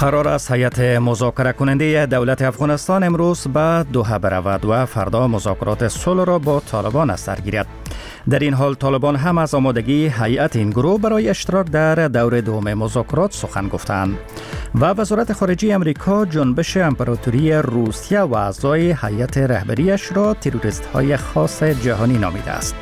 قرار است هیئت مذاکره کننده دولت افغانستان امروز به دوحه برود و فردا مذاکرات صلح را با طالبان از سر گیرد. در این حال طالبان هم از آمادگی هیئت این گروه برای اشتراک در دور دوم مذاکرات سخن گفتند و وزارت خارجه امریکا جنبش امپراتوری روسیه و اعضای هیئت رهبریش را تروریست‌های خاص جهانی نامیده است.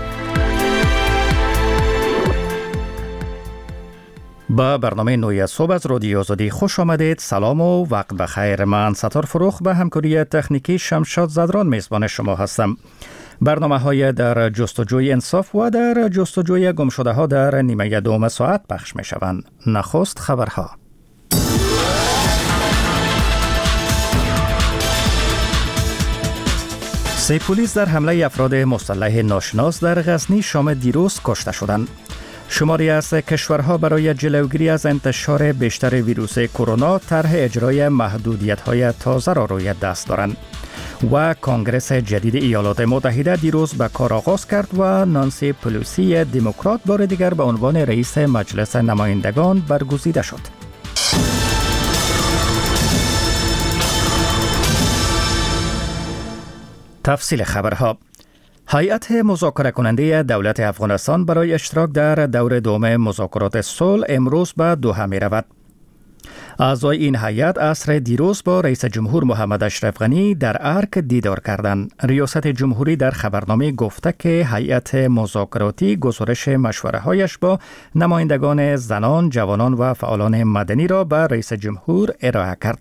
با برنامه نوی صبح از رادیو آزادی خوش آمدید. سلام و وقت بخیر. من ستار فروخ به همکاری تکنیکی شمشاد زدران میزبان شما هستم. برنامه های در جستجوی انصاف و در جستجوی گمشده ها در نیمه دوم ساعت پخش می شوند. نخست خبرها. سه پلیس در حمله افراد مسلح ناشناس در غزنی شام دیروز کشته شدند. شماری از کشورها برای جلوگیری از انتشار بیشتر ویروس کرونا طرح اجرای محدودیت‌های تازه را روی دست دارند. و کنگره جدید ایالات متحده دیروز به کار آغاز کرد و نانسی پلوسی دموکرات بار دیگر به عنوان رئیس مجلس نمایندگان برگزیده شد. تفصیل خبرها. هیئت مذاکره کننده دولت افغانستان برای اشتراک در دور دوم مذاکرات صلح امروز به دوحه می رود. اعضای این هیئت عصر دیروز با رئیس جمهور محمد اشرف غنی در ارک دیدار کردند. ریاست جمهوری در خبرنامه گفته که هیئت مذاکراتی گزارش مشوره هایش با نمایندگان زنان، جوانان و فعالان مدنی را به رئیس جمهور ارائه کرد.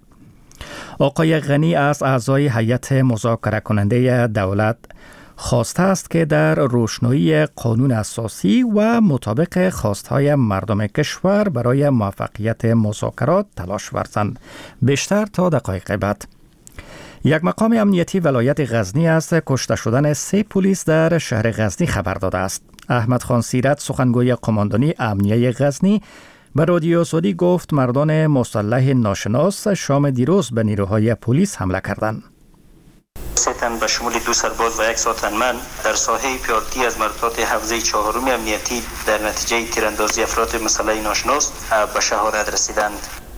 آقای غنی از اعضای هیئت مذاکره کننده دولت خواسته است که در روشنایی قانون اساسی و مطابق خواستهای مردم کشور برای موفقیت مذاکرات تلاش ورزند. بیشتر تا دقایق بعد. یک مقام امنیتی ولایت غزنی از کشته شدن 3 پلیس در شهر غزنی خبر داده است. احمد خان سیرت سخنگوی قماندانی امنیه غزنی به رادیو آزادی گفت مردان مسلح ناشناس شام دیروز به نیروهای پلیس حمله کردند. 3 تن به شمول 2 سرباز و 1 ساتنمن در ساحه پیادگی از مردات حوزه 4 امنیتی در نتیجه تیراندازی افراد مسلح ناشناس به شهادت رسیدند.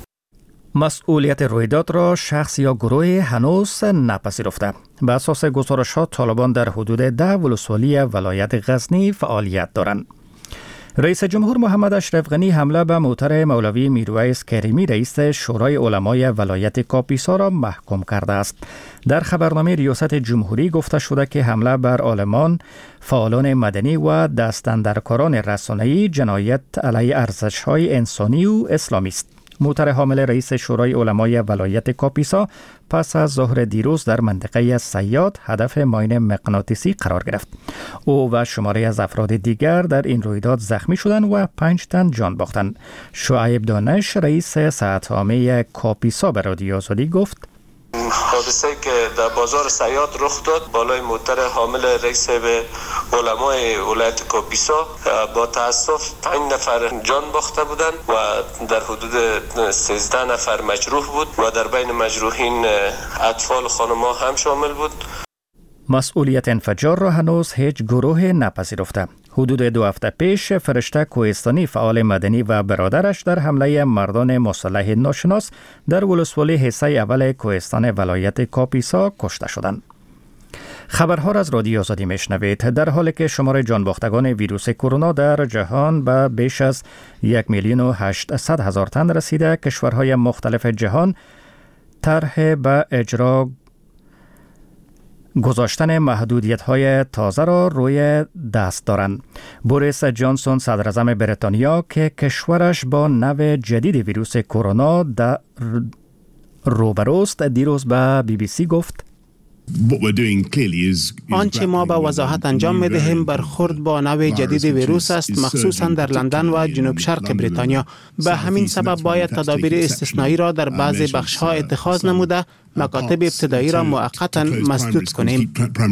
مسئولیت رویداد را شخص یا گروه هنوز نپذیرفته. به اساس گزارشات طالبان در حدود 10 ولسوالی ولایت غزنی فعالیت دارند. رئیس جمهور محمد اشرف غنی حمله به موتر مولوی میرویس کریمی رئیس شورای علمای ولایت کاپیسا را محکوم کرده است. در خبرنامه ریاست جمهوری گفته شده که حمله بر عالمان، فعالان مدنی و دستاندرکاران رسانه‌ای جنایت علیه ارزش‌های انسانی و اسلامی است. موتر حامل رئیس شورای علمای ولایت کاپیسا پس از ظهر دیروز در منطقه صیاد هدف ماین مغناطیسی قرار گرفت. او و شماری از افراد دیگر در این رویداد زخمی شدند و 5 تن جان باختند. شعیب دانش رئیس ساعتنامه کاپیسا به رادیو آزادی گفت حادثه که در بازار صیاد رخ داد بالای موتر حامل رئیس علمای ولایت کاپیسا با تاسف 5 نفر جان باخته بودند و در حدود 13 نفر مجروح بود و در بین مجروحین اطفال و خانم‌ها هم شامل بود. مسئولیت انفجار را هنوز هیچ گروه نپذیرفته. حدود 2 هفته پیش فرشته کوهستانی فعال مدنی و برادرش در حمله مردان مسلح ناشناس در ولسوالی حصه اول کوهستان ولایت کاپیسا کشته شدند. خبرها را از رادیو آزادی میشنوید. در حالی که شمار جانباختگان ویروس کرونا در جهان به بیش از 1,800,000 تن رسیده، کشورهای مختلف جهان طرح به اجرا گذاشتن محدودیت‌های تازه را روی دست دارند. بوریس جانسون صدراعظم بریتانیا که کشورش با نوع جدید ویروس کرونا روبروست دیروز به BBC گفت آنچه ما به وضاحت انجام می‌دهیم برخورد با نوع جدید ویروس است، مخصوصاً در لندن و جنوب شرق بریتانیا. به همین سبب باید تدابیر استثنایی را در بعضی بخش‌ها اتخاذ نموده، مکاتب ابتدایی را موقتاً مسدود کنیم.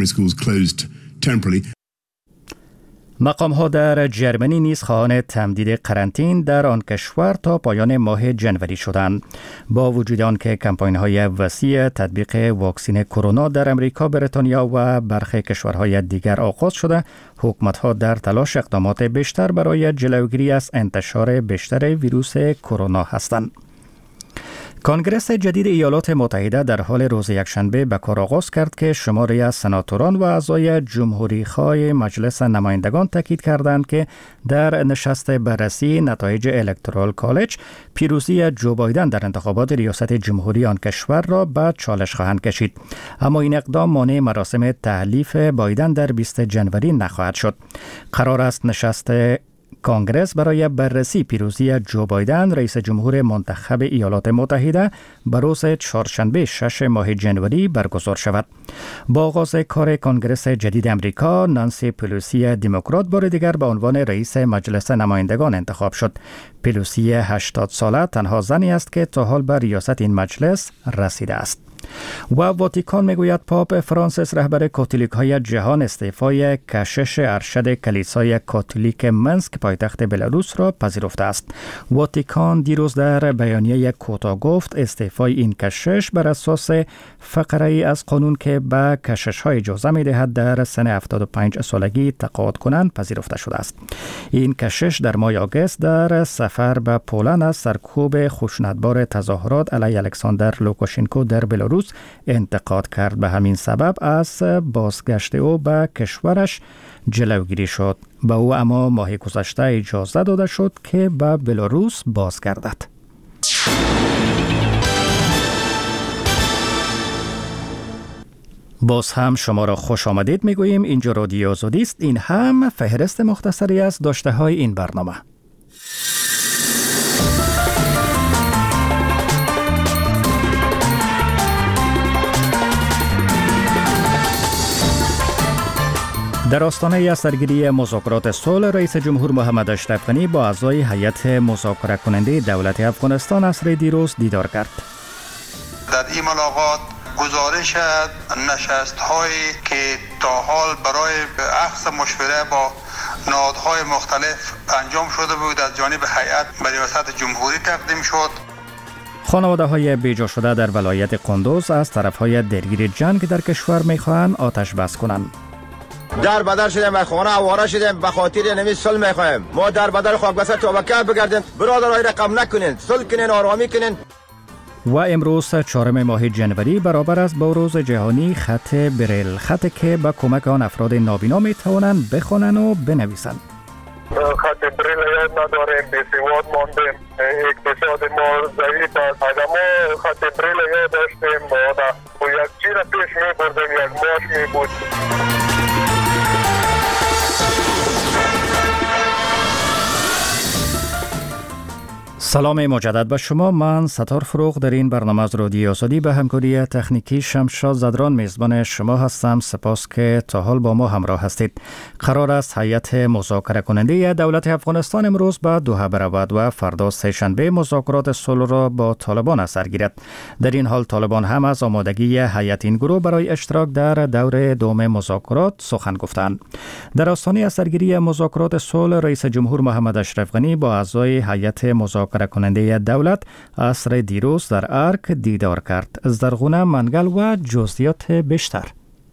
مقام‌ها در جرمنی نیز خواهان تمدید قرنطین در آن کشور تا پایان ماه جنوری شدند. با وجود آنکه کمپاین‌های وسیع تطبیق واکسن کرونا در امریکا، بریتانیا و برخی کشورهای دیگر آغاز شده، حکومت‌ها در تلاش اقدامات بیشتر برای جلوگیری از انتشار بیشتر ویروس کرونا هستند. کنگره جدید ایالات متحده در حال روز یکشنبه به کار آغاز کرد که شماری از سناتوران و اعضای جمهوری‌خواه مجلس نمایندگان تاکید کردند که در نشست بررسی نتایج الکترال کالج پیروزی جو بایدن در انتخابات ریاست جمهوری آن کشور را به چالش خواهند کشید. اما این اقدام مانع مراسم تحلیف بایدن در 20 جنوری نخواهد شد. قرار است نشست کنگره برای بررسی پیروزی جو بایدن رئیس جمهور منتخب ایالات متحده به روز چهارشنبه 6 ماه جنوری برگزار شود. با آغاز کار کنگره جدید امریکا، نانسی پلوسی دموکرات بار دیگر به عنوان رئیس مجلس نمایندگان انتخاب شد. پلوسی 80 ساله تنها زنی است که تا حال به ریاست این مجلس رسیده است. و واتیکان میگوید پاپ فرانسیس رهبر کاتولیک‌های جهان استعفای کشش ارشد کلیسای کاتولیک منسک پایتخت بلاروس را پذیرفته است. واتیکان دیروز در بیانیه کوتاه گفت استعفای این کشش بر اساس فقره ای از قانون که به کشش‌های اجازه می‌دهد در سن 75 سالگی تقاعد کنند پذیرفته شده است. این کشش در ماه آگوست در سفر به پولند از سرکوب خشونتبار تظاهرات علیه الکساندر لوکاشنکو در بلاروس انتقاد کرد. به همین سبب از بازگشت او به کشورش جلوگیری شد. به او اما ماه گذشته اجازه داده شد که به بلاروس بازگردد. باز هم شما را خوش آمدید میگوییم. اینجا رادیو آزادی است. این هم فهرست مختصری از داشته های این برنامه. در آستانه از سرگیری مذاکرات صلح، رئیس جمهور محمد اشرف غنی با اعضای هیئت مذاکره کننده دولت افغانستان عصر دیروز دیدار کرد. در این ملاقات گزارش نشست‌هایی که تا حال برای اخذ مشوره با نهادهای مختلف انجام شده بود از جانب هیئت به ریاست جمهوری تقدیم شد. خانواده‌های بیجا شده در ولایت قندوز از طرف‌های درگیر جنگ در کشور می‌خواهند آتش بس کنند. در بدر شدیم و خانه آواره شدیم به خاطر نمی صلح میخوایم. ما در بدر خاک بسر تا به که بگردیم. برادرای رقم نکنین، صلح کنین، آرامی کنین. و امروز 4 ماه جنوری برابر است با روز جهانی خط بریل، خطی که با کمک آن افراد نابینا می توانند بخوانند و بنویسند. خط بریل یاد نداریم، بی‌سواد ماندیم، اقتصاد ما ضعیف است. اگر ما خط بریل یاد داشتیم با یک چیز پیش می بردیم، یک ماش می بود. سلام مجدد به شما. من ستار فروغ در این برنامه از رادیو آزادی به همکاری تکنیکی شمشاد زدران میزبان شما هستم. سپاس که تا حال با ما همراه هستید. قرار است هیئت مذاکره کننده دولت افغانستان امروز به دوحه برود و فردا سه‌شنبه مذاکرات صلح را با طالبان از سر گیرد. در این حال طالبان هم از آمادگی هیئت این گروه برای اشتراک در دور دوم مذاکرات سخن گفتند. در آستانه از سرگیری مذاکرات صلح، رئیس جمهور محمد اشرف غنی با اعضای هیئت مذاکره کننده دولت عصر دیروز در ارک دیدار کرد. از درگونه منگل و جزئیات بیشتر.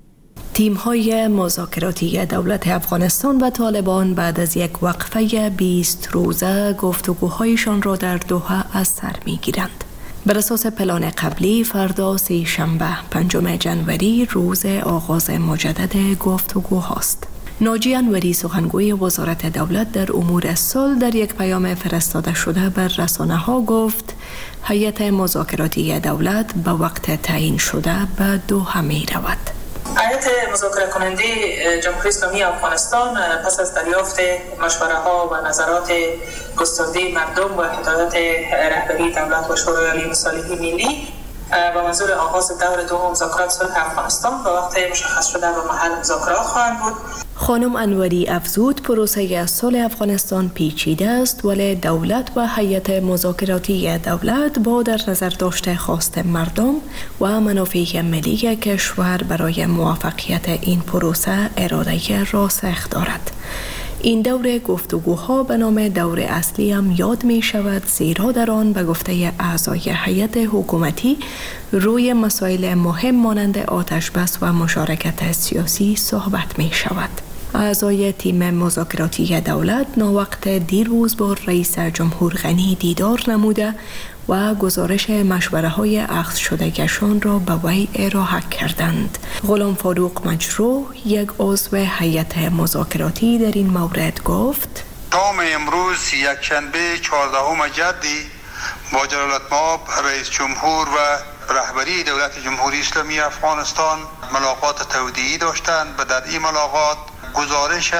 تیم‌های مذاکراتی دولت افغانستان و طالبان بعد از یک وقفه 20 روزه گفتگوهایشان را در دوحه از سر می‌گیرند. بر اساس پلان قبلی فردا سه‌شنبه 5 جنوری روز آغاز مجدد گفتگوهاست. ناجی انوری سخنگوی وزارت دولت در امور صلح در یک پیام فرستاده شده بر رسانه‌ها گفت هیئت مذاکراتی دولت به وقت تعیین شده به دوحه می رود. هیئت مذاکره کننده جمهوری اسلامی افغانستان پس از دریافت مشوره ها و نظرات گسترده مردم و هدایت رهبری دولت و شورای عالی مصالحه ملی و منظور آغاز دور دوم مذاکرات صلح افغانستان به وقت مشخص شده و محل مذاکرات خواهند بود. خانم انوری افزود پروسه صلح افغانستان پیچیده است، ولی دولت و هیئت مذاکراتی دولت با در نظر داشته خواست مردم و منافع ملی کشور برای موفقیت این پروسه اراده راسخ دارد. این دور گفتگوها به نام دور اصلی هم یاد می شود، زیرا در آن به گفته اعضای هیئت حکومتی روی مسائل مهم مانند آتش بس و مشارکت سیاسی صحبت می شود. اعضای تیم مذاکراتی دولت ناوقت دیروز با رئیس جمهور غنی دیدار نموده و گزارش مشوره های اخذ شدگیشان را به وی ارائه کردند. غلام فاروق مجروح، یک عضو هیئت مذاکراتی، در این مورد گفت: شام امروز یکشنبه 14 جدی با جلالت مآب رئیس جمهور و رهبری دولت جمهوری اسلامی افغانستان ملاقات تودیعی داشتند و در این ملاقات گزارش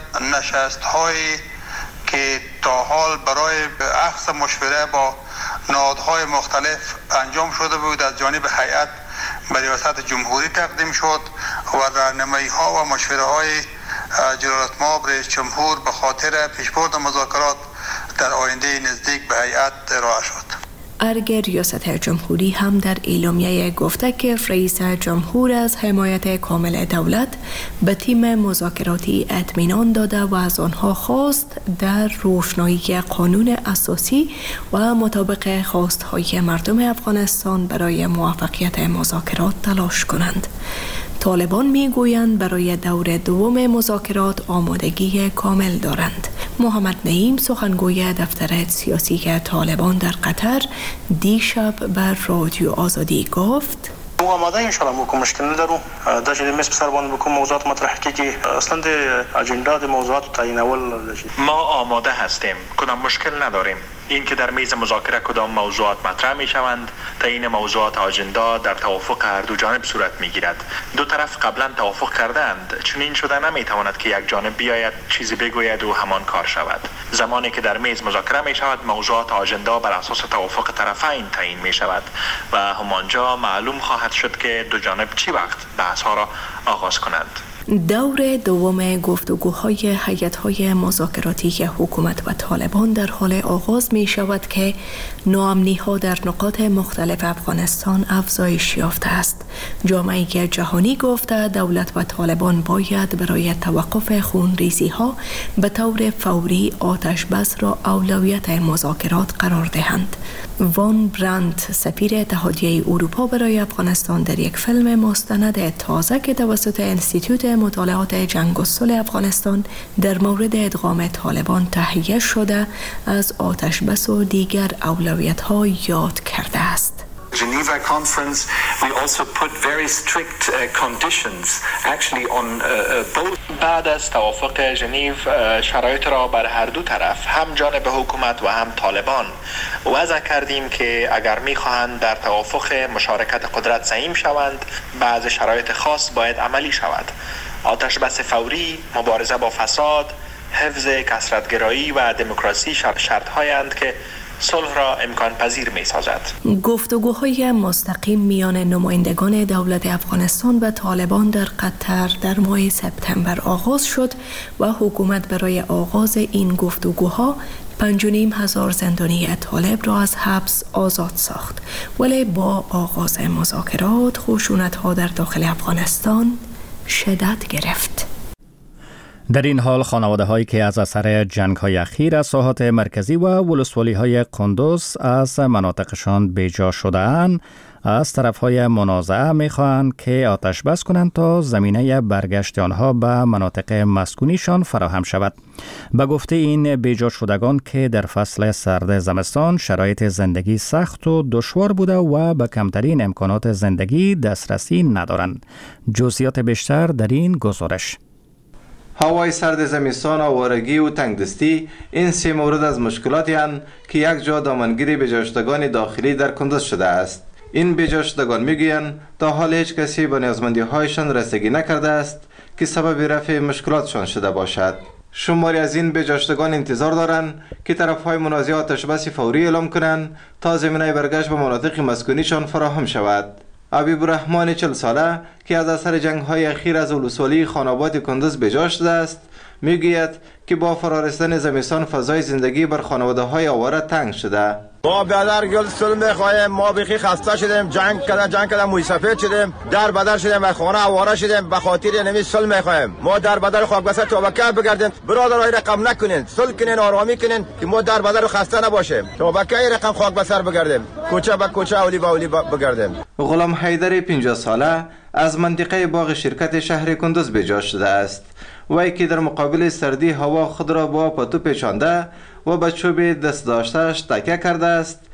نشست هایی که تا حال برای اخذ مشوره با نهادهای مختلف انجام شده بود از جانب هیئت به ریاست جمهوری تقدیم شد و راهنمایی ها و مشوره های جلالت مآب رئیس جمهور به خاطر پیشبرد مذاکرات در آینده نزدیک به هیئت ارائه شد. ارگ ریاست جمهوری هم در اعلامیه گفته که رئیس جمهور از حمایت کامل دولت به تیم مذاکراتی اطمینان داده و از آنها خواست در روشنایی قانون اساسی و مطابق خواستهای مردم افغانستان برای موفقیت مذاکرات تلاش کنند. طالبان میگویند برای دور دوم مذاکرات آمادگی کامل دارند. محمد نعیم، سخنگوی دفتر سیاسی طالبان در قطر، دیشب بر رادیو آزادی گفت: ما آماده ان شاء الله مو مشکل ندارو دا چې د مس سر باندې بکوم موضوعات مطرح کیږي اصلا د اجندا د موضوعات تعیینول ما آماده هستیم، کدام مشکل نداریم. این که در میز مذاکره کدام موضوعات مطرح می شوند، تعیین موضوعات آجندا در توافق هر دو جانب صورت می گیرد. دو طرف قبلا توافق کردند، چنین شده نمی تواند که یک جانب بیاید چیزی بگوید و همان کار شود. زمانی که در میز مذاکره می شود، موضوعات آجندا بر اساس توافق طرفین تعیین می شود و همانجا معلوم خواهد شد که دو جانب چی وقت بحث ها را آغاز کنند. دور دوم گفتگوهای هیئت‌های مذاکراتی حکومت و طالبان در حال آغاز می شود که ناامنی‌ها در نقاط مختلف افغانستان افزایش یافته است. جامعه جهانی گفته دولت و طالبان باید برای توقف خونریزی‌ها به طور فوری آتش بس را اولویت مذاکرات قرار دهند. وان برانت، سفیر اتحادیه اروپا برای افغانستان، در یک فیلم مستند تازه که توسط انستیتوت مطالعات جنگ و صلح افغانستان در مورد ادغام طالبان تهیه شده از آتش بس و دیگر اولویت‌ها یاد کرده است. Geneva conference, we also put very strict conditions actually on both. بعد از توافق ژنو شرایط را بر هر دو طرف، هم جانب حکومت و هم طالبان، وضع کردیم که اگر می‌خواهند در توافق مشارکت قدرت سهیم شوند، بعض شرایط خاص باید عملی شود. آتش بس فوری، مبارزه با فساد، حفظ کثرت‌گرایی و دموکراسی شرط‌هایند که صلح را امکان پذیر می سازد. گفتگوهای مستقیم میان نمایندگان دولت افغانستان و طالبان در قطر در ماه سپتامبر آغاز شد و حکومت برای آغاز این گفتگوها 5,500 زندانی طالب را از حبس آزاد ساخت. ولی با آغاز مذاکرات خشونت‌ها در داخل افغانستان شدت گرفت. در این حال خانواده هایی که از اثر جنگ های اخیر از ساحات مرکزی و ولسوالی های قندوز از مناطقشان بیجا شده‌اند، از طرف های منازعه می خواهند که آتش بس کنند تا زمینه برگشت آنها به مناطق مسکونیشان فراهم شود. به گفته این بیجا شدگان که در فصل سرد زمستان شرایط زندگی سخت و دشوار بوده و به کمترین امکانات زندگی دسترسی ندارند. جزئیات بیشتر در این گزارش. هوای سرد زمستان، آوارگی و تنگدستی این سه مورد از مشکلاتی هستند که یک جا دامنگیری بیجاشتگان داخلی در کندوز شده است. این بیجاشتگان میگویند تا حال هیچ کسی به نیازمندی هایشان رسیدگی نکرده است که سبب رفع مشکلاتشان شده باشد. شماری از این بیجاشتگان انتظار دارند که طرفهای منازعه آتش بس فوری اعلام کنند تا زمینه برگشت به مناطق مسکونیشان فراهم شود. حبیب الرحمن 40 ساله که از اثر جنگ‌های اخیر از ولسوالی خاناباد کندوز بیجا شده است، میگوید که با فرارسیدن زمستان فضای زندگی بر خانواده‌های آواره تنگ شده. ما برادر گل صلح می‌خوایم، ما بخی خسته شدیم، جنگ کردن موی سفید شدیم، در بدر شدیم و خانه آواره شدیم، به خاطر نمی صلح می‌خوایم. ما در بدر خاک بسر توبکه بگردیم، برادرای رقم نکنین، صلح کنین، آرامی کنین که ما در بدر خسته نباشیم. توبکه رقم خاک بسر بگردیم، کوچه به کوچه، اولی به اولی بگردیم. غلام حیدر 50 ساله از منطقه باغ شرکت شهر کندوز بیجا شده است. وی که در مقابل سردی هوا خود را با پتو پیچانده و به چوب دست داشتهش تکیه کرده است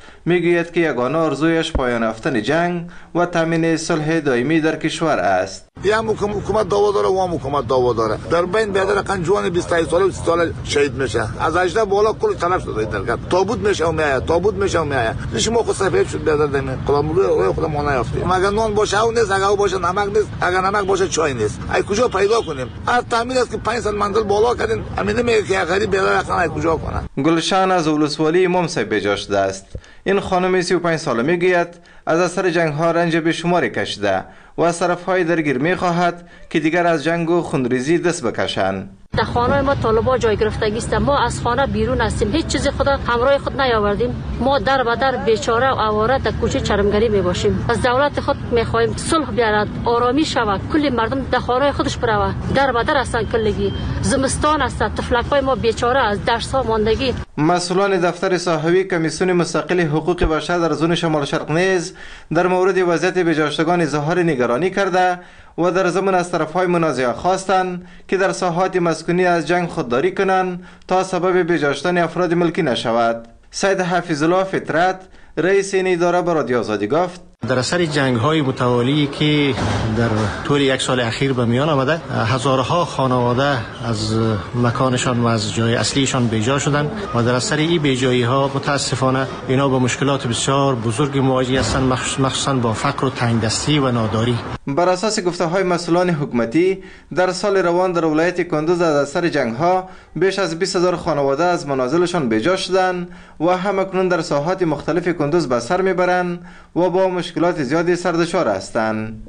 میگوید که یگانه آرزویش پایان یافتن جنگ و تامین صلح دائمی در کشور است. یا حکومت دعوا داره و حکومت دعوا داره. در بین بیادر قنجوان 25 ساله و 30 ساله شهید میشه. از 18 بالا کل تلف شده در تابوت میشه و میآید. تابوت میشه و میآید. نشما خود سفید شد بیادر دمی. روی خود ما نیافتیم. اگر نان باشه او نیست، اگر او باشه نمک نیست، اگر نمک باشه چای نیست. ای کجا پیدا کنیم؟ از تعمیر است که 5 سال منزل بالا کردین. امینه میگه که غریب بیادر اصلا کجا کنه. گلشن از ولسوالی ممسای بجا شده است. این خانم 35 ساله میگوید از اثر جنگ ها رنج بیشماری کشیده و از طرفهای درگیر میخواهد که دیگر از جنگ و خونریزی دست بکشند. در خانه ما طالبا جای گرفتگی است. ما از خانه بیرون هستیم، هیچ چیزی خدا همراه خود نیاوردیم. ما در به در بیچاره و آواره در کوچه چرمگری میباشیم. از دولت خود میخواهیم صلح بیارد، آرامی شود، کل مردم در خانه خودش بروه. در به در هستن کلگی، زمستان است، طفلکای ما بیچاره از درس ها ماندگی. مسئولان دفتر صاحبی کمیسیون مستقل حقوق بشر در زون شمال شرق نیز در مورد وضعیت بجاشتگان اظهار نگرانی کرده و در ضمن از طرفهای منازعه خواستند که در ساحات مسکونی از جنگ خودداری کنند تا سبب بجاشتن افراد ملکی نشود. سید حفیظ الله فطرت رئیس این اداره به رادیو آزادی گفت در اثر جنگ‌های متوالی که در طول یک سال اخیر به میان آمده، هزارها خانواده از مکانشان و از جای اصلیشان بیجا شدند و در اثر این بیجایی‌ها متاسفانه اینا با مشکلات بسیار بزرگ مواجه هستند، مخصوصا با فقر و تنگدستی و ناداری. بر اساس گفته‌های مسئولان حکومتی در سال روان در ولایت کندوز از اثر جنگ‌ها بیش از 20,000 خانواده از منازلشان بیجا شدند و همکنون در ساحات مختلف کندوز به سر میبرند و با مشکلات زیادی سردشار هستند.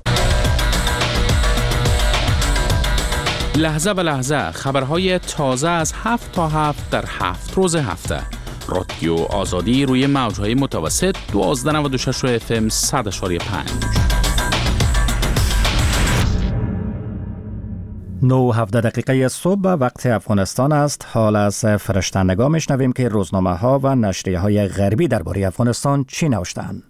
لحظه به لحظه خبرهای تازه از 7 تا 7 در 7 روز هفته. رادیو آزادی روی موجهای متوسط 1296 FM 100.5. 9:17 صبح وقت افغانستان است. حال از فرشتندگان میشنویم که روزنامه ها و نشریه های غربی درباره افغانستان چی نوشتند.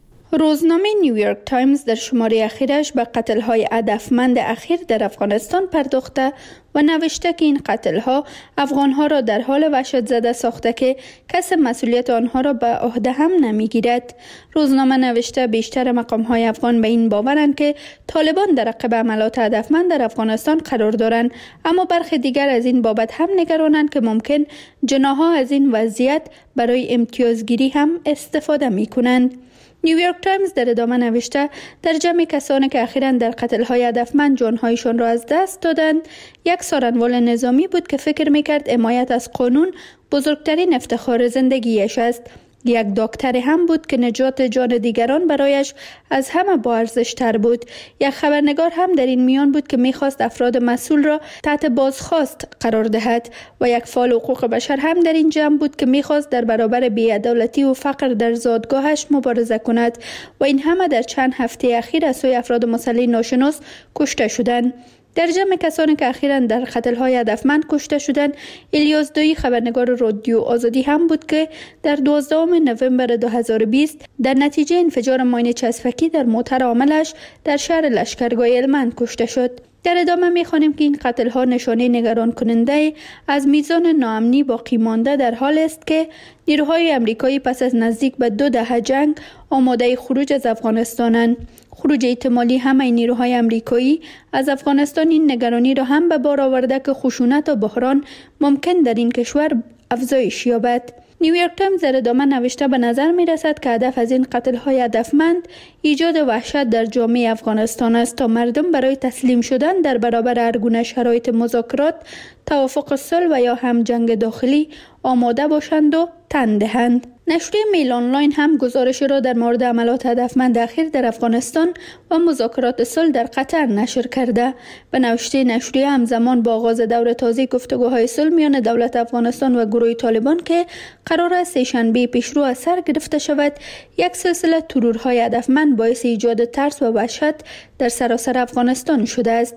روزنامه نیویورک تایمز در شماره اخیرش به قتل‌های هدفمند اخیر در افغانستان پرداخته و نوشته که این قتل‌ها افغان‌ها را در حال وحشت زده ساخته که کس مسئولیت آنها را به عهده هم نمی‌گیرد. روزنامه نوشته بیشتر مقام‌های افغان به این باورند که طالبان در عقب عملیات هدفمند در افغانستان قرار دارند، اما برخی دیگر از این بابت هم نگرانند که ممکن جناح‌ها از این وضعیت برای امتیازگیری هم استفاده می‌کنند. نیویورک تایمز در ادامه نوشته در جمع کسانی که اخیراً در قتل‌های هدفمند جان‌هایشان را از دست دادند، یک سارنوال نظامی بود که فکر می‌کرد حمایت از قانون بزرگترین افتخار زندگیش است. یک دکتر هم بود که نجات جان دیگران برایش از همه با ارزش‌تر بود. یک خبرنگار هم در این میان بود که می‌خواست افراد مسئول را تحت بازخواست قرار دهد و یک فعال حقوق بشر هم در این جمع بود که می‌خواست در برابر بی‌عدالتی و فقر در زادگاهش مبارزه کند و این همه در چند هفته اخیر از سوی افراد مسلح ناشناس کشته شدند. در جمع کسانی که اخیراً در قتل‌های هدفمند کشته شدند، الیاس دویی خبرنگار رادیو آزادی هم بود که در 12 نوامبر 2020 در نتیجه انفجار ماین چسبکی در موتر عاملش در شهر لشکرگاه هلمند کشته شد. در ادامه می‌خوانیم که این قتل‌ها نشانه نگران کننده از میزان ناامنی باقی مانده در حال است که نیروهای آمریکایی پس از نزدیک به 2 دهه جنگ آماده خروج از افغانستانند. خروج احتمالی همه نیروهای آمریکایی از افغانستان این نگرانی را هم به بار آورده که خشونت و بحران ممکن در این کشور افزایش یابد. نیویورک تایمز در ادامه نوشته به نظر می رسد که هدف از این قتل‌های هدفمند ایجاد وحشت در جامعه افغانستان است تا مردم برای تسلیم شدن در برابر هر گونه شرایط مذاکرات، توافق صلح و یا هم جنگ داخلی آماده باشند و تن دهند. نشریه میل آنلاین هم گزارش را در مورد عملیات هدفمند اخیر در افغانستان و مذاکرات صلح در قطر نشر کرده. به نوشته نشریه همزمان با آغاز دور تازه گفتگوهای صلح میان دولت افغانستان و گروه طالبان که قرار است سه‌شنبه پیشرو از سر گرفته شود، یک سلسله ترورهای هدفمند باعث ایجاد ترس و وحشت در سراسر افغانستان شده است.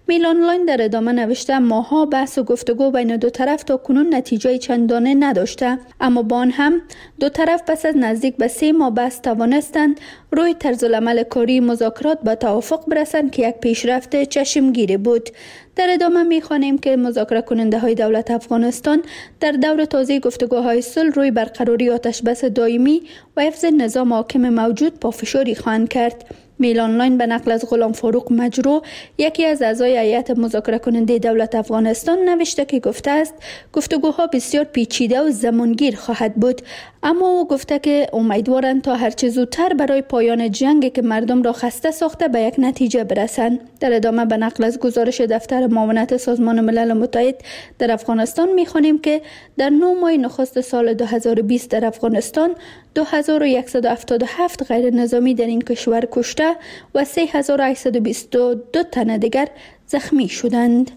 میل آنلاین در ادامه نوشته ماها بحث و گفتگو بین دو طرف تا کنون نتیجه چندانه نداشته، اما با آن هم دو طرف پس از نزدیک به 3 ماه بحث توانستند روی طرزالعمل کاری مذاکرات به توافق برسند که یک پیشرفت چشمگیری بود. در ادامه می‌خوانیم که مذاکره کننده های دولت افغانستان در دور تازه گفتگوهای صلح روی برقراری آتشبس دائمی و حفظ نظام حاکم موجود پافشاری خواهند کرد. میل آنلاین به نقل از غلام فاروق مجروح، یکی از اعضای هیئت مذاکره کننده دولت افغانستان، نوشته که گفته است گفتگوها بسیار پیچیده و زمانگیر خواهد بود، اما او گفته که امیدوارند تا هرچه زودتر برای پایان جنگی که مردم را خسته ساخته به یک نتیجه برسند. در ادامه به نقل از گزارش دفتر معاونت سازمان ملل متحد در افغانستان می‌خوانیم که در 9 ماه نخست سال 2020 در افغانستان 2177 غیر نظامی در این کشور کشته و 3822 تن دیگر زخمی شدند.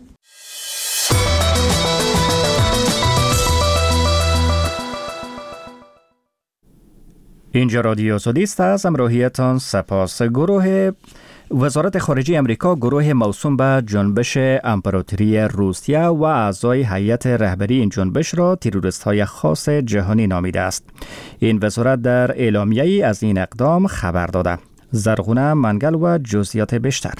اینجا رادیو آزادی است. از همراهیتان سپاس. وزارت خارجه امریکا گروه موسوم به جنبش امپراتوری روسیه و اعضای هیئت رهبری این جنبش را تروریست‌های خاص جهانی نامیده است. این وزارت در اعلامیه‌ای از این اقدام خبر داده. زرغونه منگل و جزئیات بیشتر.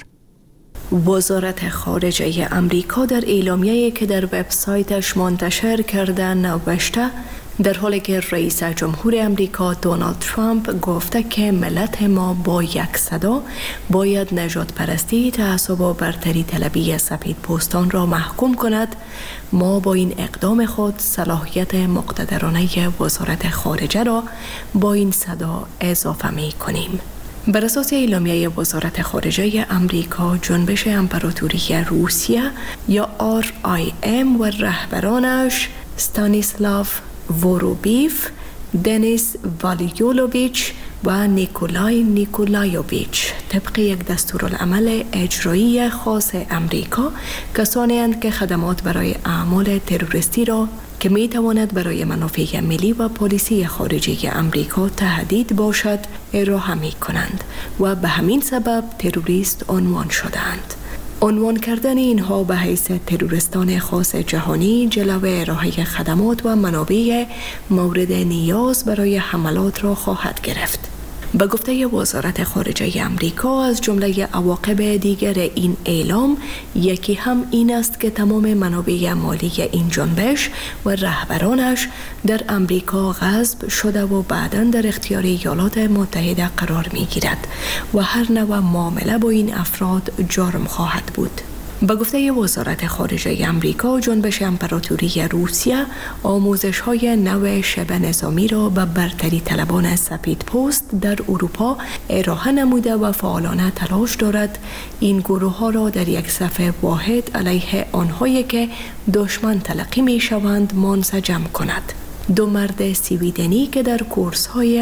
وزارت خارجه امریکا در اعلامیه‌ای که در وبسایتش منتشر کرده نوشته در حالی که رئیس جمهور امریکا دونالد ترامپ گفته که ملت ما با یک صدا باید نژاد پرستی، تعصب و برتری طلبی سفید پوستان را محکوم کند، ما با این اقدام خود صلاحیت مقتدرانه وزارت خارجه را با این صدا اضافه می کنیم. بر اساس اعلامیه وزارت خارجه امریکا، جنبش امپراتوری روسیه یا RIM و رهبرانش ستانیسلاف ووروبیف، دنیس والیولوویچ و نیکولای نیکولایوویچ طبق یک دستورالعمل اجرایی خاص امریکا کسانی اند که خدمات برای اعمال تروریستی را که می تواند برای منافع ملی و پالیسی خارجی امریکا تهدید باشد ارائه می کنند و به همین سبب تروریست عنوان شدند. عنوان کردن اینها به حیث تروریستان خاص جهانی جلوه ارائه خدمات و منابع مورد نیاز برای حملات را خواهد گرفت. به گفته وزارت خارجه امریکا، از جمله عواقب دیگر این اعلام یکی هم این است که تمام منابع مالی این جنبش و رهبرانش در امریکا غصب شده و بعداً در اختیار ایالات متحده قرار می گیرد و هر نوع معامله با این افراد جرم خواهد بود. به گفته وزارت خارجه امریکا، جنبش امپراتوری روسیه آموزش‌های نو شبه نظامی را به برتری طلبان سفید پوست در اروپا ارائه نموده و فعالانه تلاش دارد این گروه‌ها را در یک صف واحد علیه آنهایی که دشمن تلقی می‌شوند منسجم کند. 2 مرد سویدنی که در کورس‌های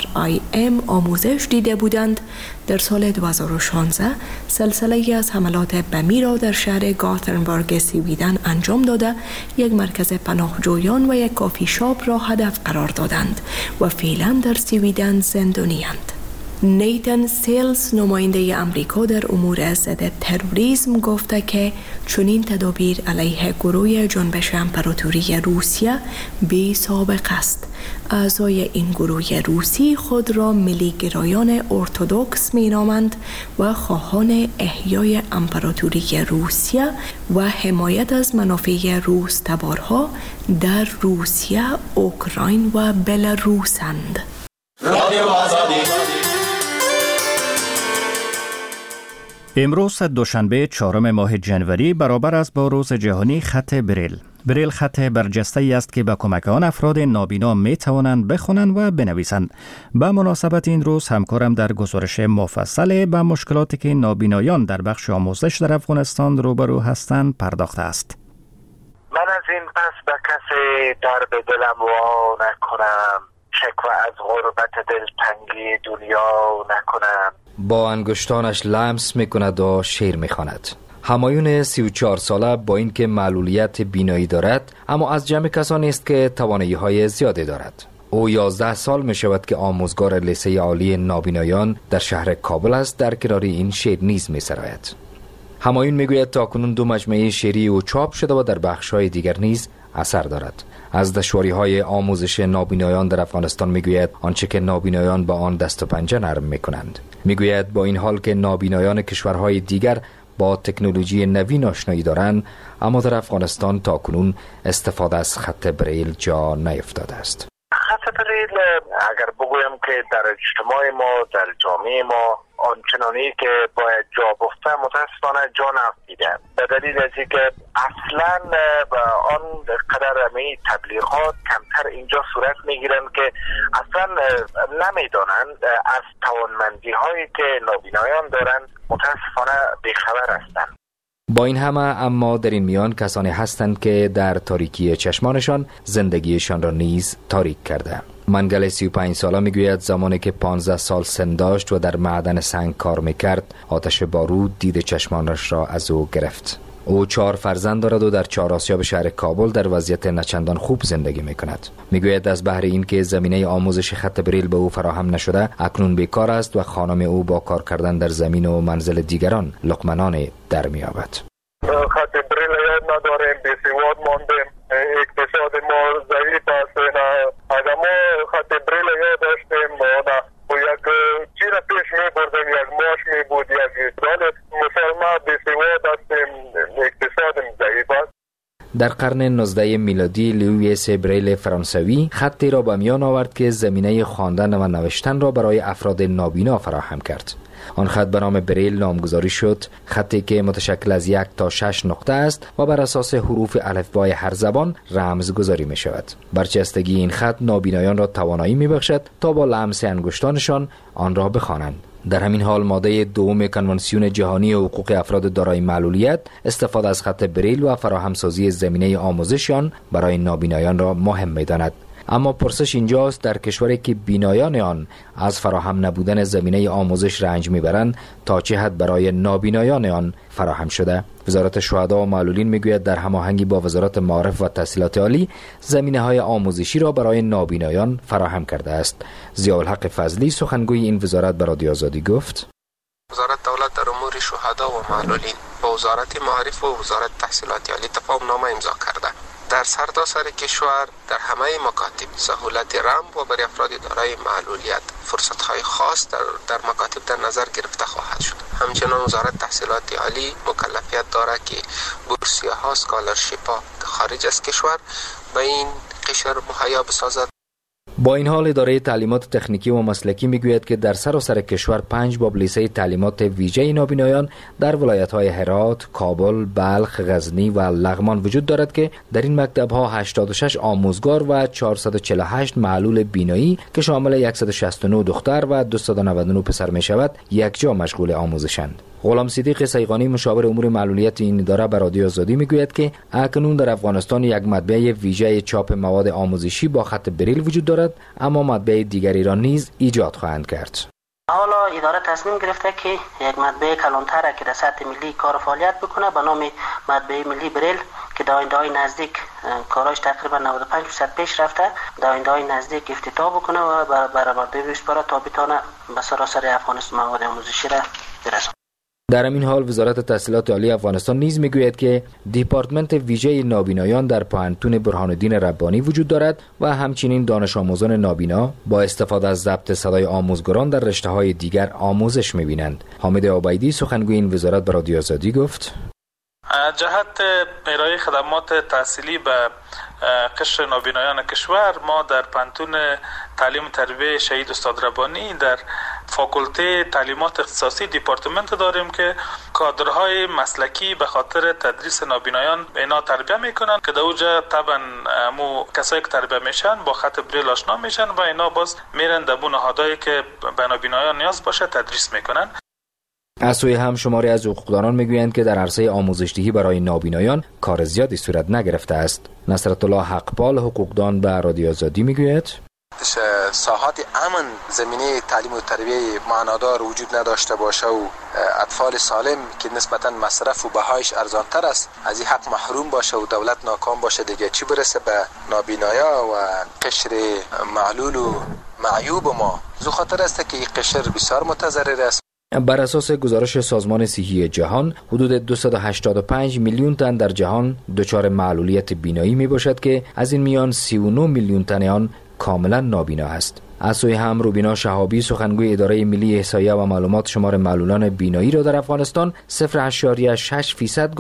RIM آموزش دیده بودند، در سال 2016 سلسله از حملات بمی را در شهر گاتنبرگ سویدن انجام داده، یک مرکز پناهجویان و یک کافی شاپ را هدف قرار دادند و فعلا در سویدن زندانی‌اند. نیتن سیلز، نماینده امریکا در امور ضد تروریسم، گفته که چنین تدابیر علیه گروه جنبش امپراتوری روسیه بی سابقه است. اعضای این گروه روسی خود را ملیگرایان ارتدوکس می‌نامند و خواهان احیای امپراتوری روسیه و حمایت از منافع روس تبارها در روسیه، اوکراین و بلاروسند. رادیو آزادی. امروز دوشنبه 4 ماه جنوری برابر است با روز جهانی خط بریل. بریل خط برجسته‌ای است که با کمک آن افراد نابینا می توانند بخوانند و بنویسند. به مناسبت این روز همکارم در گزارش مفصل به مشکلاتی که نابینایان در بخش آموزش در افغانستان روبرو هستند پرداخته است. من از این پس به کسی در به دلم وا نکنم، شکوه از غربت دلتنگی دنیا نکنم. با انگشتانش لمس میکند و شعر میخواند. همایون 34 ساله با اینکه معلولیت بینایی دارد، اما از جمع کسانی است که توانایی‌های زیادی دارد. او 11 سال می شود که آموزگار لیسه عالی نابینایان در شهر کابل است. در کنار این شعر نیز می سراید. همایون میگوید تاکنون 2 مجموعه شعری او چاپ شده و در بخش‌های دیگر نیز اثر دارد. از دشواری‌های آموزش نابینایان در افغانستان میگوید آنچه که نابینایان با آن دست و پنجه نرم میکنند. میگوید با این حال که نابینایان کشورهای دیگر با تکنولوژی نوین آشنایی دارند، اما در افغانستان تاکنون استفاده از خط بریل جا نیفتاده است. خط بریل اگر بگویم که در اجتماع ما، در جامعه ما آنچنانی که باید جا گفته متاسفانه جا نافتیده، به دلیل از اینکه اصلا آن قدر می تبلیغات کمتر اینجا صورت میگیرند که اصلا نمیدانند از توانمندی هایی که نابینایان دارند، متاسفانه بیخبر هستند. با این همه اما در این میان کسانی هستند که در تاریکی چشمانشان زندگیشان را نیز تاریک کرده. منگل 35 ساله میگوید زمانی که 15 سال سن داشت و در معدن سنگ کار میکرد، آتش بارود دید چشمانش را از او گرفت. او 4 فرزند دارد و در 4 آسیاب شهر کابل در وضعیت نچندان خوب زندگی میکند. میگوید از بهر این که زمینه آموزش خط بریل به او فراهم نشده، اکنون بیکار است و خانم او با کار کردن در زمین و منزل دیگران لقمه‌نان در می‌یابد. خط بریل یاد نداریم، بی‌سواد ماندیم، اقتصاد ما ضعیف است. اگر ما خط بریل یاد داشتیم و یک چی را پیش می‌بردیم، یک ماش می‌بود، یک دانه مسلمان بی‌سواد هستیم، اقتصاد ضعیف است. در قرن 19 میلادی لوئیس بریل فرانسوی خطی را به میان آورد که زمینه خواندن و نوشتن را برای افراد نابینا فراهم کرد. آن خط به نام بریل نامگذاری شد، خطی که متشکل از 1 تا 6 نقطه است و بر اساس حروف الفبای هر زبان رمزگذاری می شود. برچستگی این خط نابینایان را توانایی می بخشد تا با لمس انگشتانشان آن را بخوانند. در همین حال ماده 2 کنوانسیون جهانی حقوق افراد دارای معلولیت استفاده از خط بریل و فراهمسازی زمینه آموزش آن برای نابینایان را مهم می‌داند. اما پرسش اینجاست در کشوری که بینایان آن از فراهم نبودن زمینه آموزش رنج میبرند، تا چه حد برای نابینایان آن فراهم شده؟ وزارت شهدا و معلولین میگوید در هماهنگی با وزارت معارف و تحصیلات عالی زمینه‌های آموزشی را برای نابینایان فراهم کرده است. ضیاءالحق فضلی سخنگوی این وزارت به رادیو آزادی گفت: وزارت دولت در امور شهدا و معلولین با وزارت معارف و وزارت تحصیلات عالی تفاهم‌نامه امضا کرده. در سرتاسر کشور در همه مکاتب سهولت رمز و برای افراد دارای معلولیت فرصت‌های خاص در مکاتب در نظر گرفته خواهد شد. همچنین وزارت تحصیلات عالی مکلفیت دارد که بورسیه‌ها اسکالرشیپ‌ها خارج از کشور به این قشر مهیا بسازد. با این حال اداره تعلیمات تکنیکی و مسلکی میگوید که در سراسر کشور 5 باب لیسه تعلیمات ویژه نابینایان در ولایت‌های هرات، کابل، بلخ، غزنی و لغمان وجود دارد که در این مکتب‌ها 86 آموزگار و 448 معلول بینایی که شامل 169 دختر و 299 پسر می‌شود یکجا مشغول آموزشند. غلام صدیق سیغانی مشاور امور معلولیت این اداره به رادیو آزادی میگوید که اکنون در افغانستان یک مطبعه ویژه چاپ مواد آموزشی با خط بریل وجود دارد، اما مطبعه دیگری را نیز ایجاد خواهند کرد. حالا اداره تصمیم گرفته که یک مطبعه کلانتر که در سطح ملی کار فعالیت بکنه به نام مطبعه ملی بریل که در آینده‌های نزدیک کاراش تقریبا 95% پیش رفته، در آینده‌های نزدیک افتتاح بکنه و برای مطبعه بسپاره تا بتونه به سراسر افغانستان مواد آموزشی را برسونه. در همین حال وزارت تحصیلات عالی افغانستان نیز میگوید که دیپارتمنت ویژه نابینایان در پوهنتون برهان‌الدین ربانی وجود دارد و همچنین دانش آموزان نابینا با استفاده از ضبط صدای آموزگاران در رشته‌های دیگر آموزش می‌بینند. حامد عبیدی سخنگوی این وزارت به رادیو آزادی گفت: جهت ارائه خدمات تحصیلی به قشر نابینایان کشور، ما در پانتون تعلیم و تربیت شهید استاد ربانی در فاکولته تعلیمات اختصاصی دیپارتمنت داریم که کادرهای مسلکی به خاطر تدریس نابینایان اینا تربیت میکنن که در اوجا طبعا مو کسایی که تربیت میشن با خط بریل آشنا میشن و اینا باز میرن در نهادهایی که به نابینایان نیاز باشه تدریس میکنن. از سوی هم شماری از حقوقدانان میگویند که در عرصه آموزش‌دهی برای نابینایان کار زیادی صورت نگرفته است. نصرت الله حقپال حقوقدان به رادیو آزادی میگوید: ساحات امن زمینه تعلیم و تربیت معنادار وجود نداشته باشه و اطفال سالم که نسبتا مصرف و بهایش ارزانتر است از این حق محروم باشه و دولت ناکام باشه، دیگه چی برسه به نابینایا و قشر معلول و معیوب ما. زو خاطر است که این قشر بسیار متضرر است. بر اساس گزارش سازمان صحی جهان، حدود 285 میلیون تن در جهان دچار معلولیت بینایی می باشد که از این میان 39 میلیون تن آن کاملا نابینا است. از سوی هم روبینا شهابی، سخنگوی اداره ملی احصایه و معلومات، شمار معلولان بینایی را در افغانستان 0.6%